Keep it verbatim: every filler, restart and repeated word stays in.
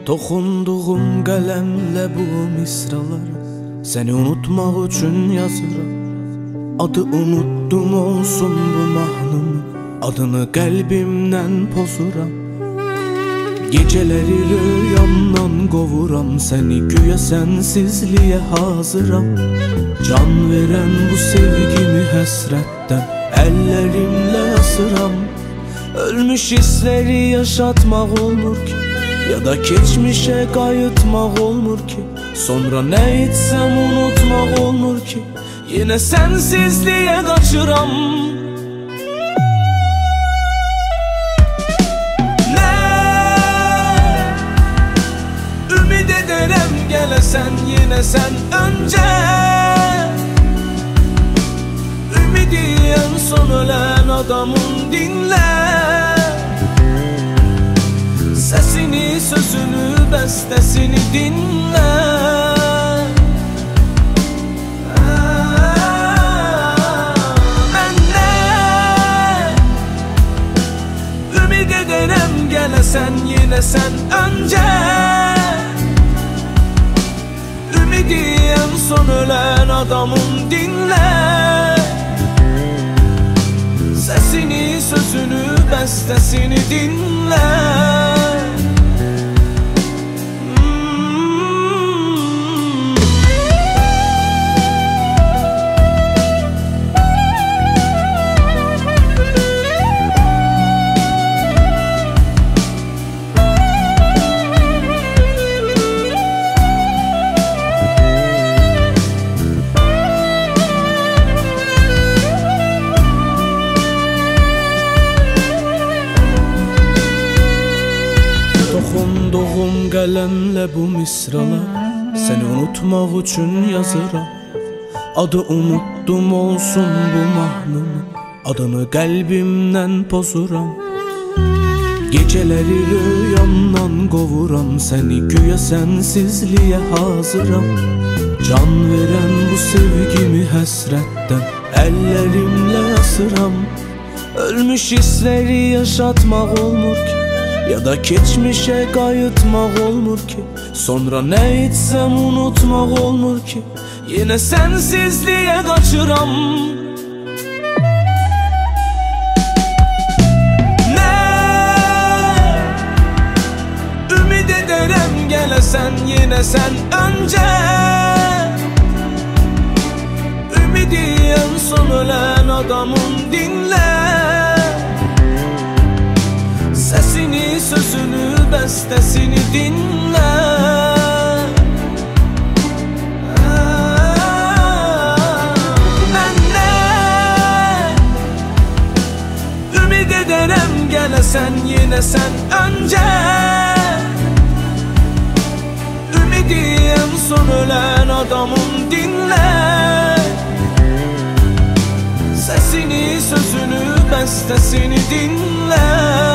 Toxunduğum qələmlə bu misralara səni unutmaq üçün yazıram. Adı unutdum olsun bu mahnımı, adını qəlbimdən pozuram. Gecələri rüyamdan qovuram səni, güya sənsizliyə hazıram. Can verən bu sevgimi həsrətdən əllərimlə asıram. Ölmüş hissləri yaşatmaq olmur ki, ya da keçmişə qayıtmaq olmur ki. Sonra nə etsəm unutmaq olmur ki, yenə sənsizliyə qaçıram. Nə ümid edərəm gələsən yenə sən öncə. Ümidi ən son ölən adamın dinlə. Səsini, sözünü, bəstəsini dinlə. Mən nə ümid edərəm gələsən yenə sən öncə. Ümidi ən son ölən adamın dinlə. Səsini, sözünü, bəstəsini dinlə. Toxunduğum qələmlə bu misralar səni unutmaq üçün yazıram. Adı unutdum olsun bu mahnımı, adını qəlbimdən pozuram. Gecələri rüyamdan qovuram səni, güya sənsizliyə hazıram. Can verən bu sevgimi həsrətdən əllərimlə asıram. Ölmüş hissləri yaşatmaq olmur ki, ya da keçmişə qayıtmaq olmur ki. Sonra nə etsəm unutmaq olmur ki, yenə sənsizliyə qaçıram. Nə ümid edərəm gələsən yenə sən öncə. Ümidi ən son ölən adamın dinlə. Səsini, sözünü, bəstəsini dinlə. Mən nə ümid edərəm gələsən yenə sən öncə. Ümidi ən son ölən adamın dinlə. Səsini, sözünü, bəstəsini dinlə.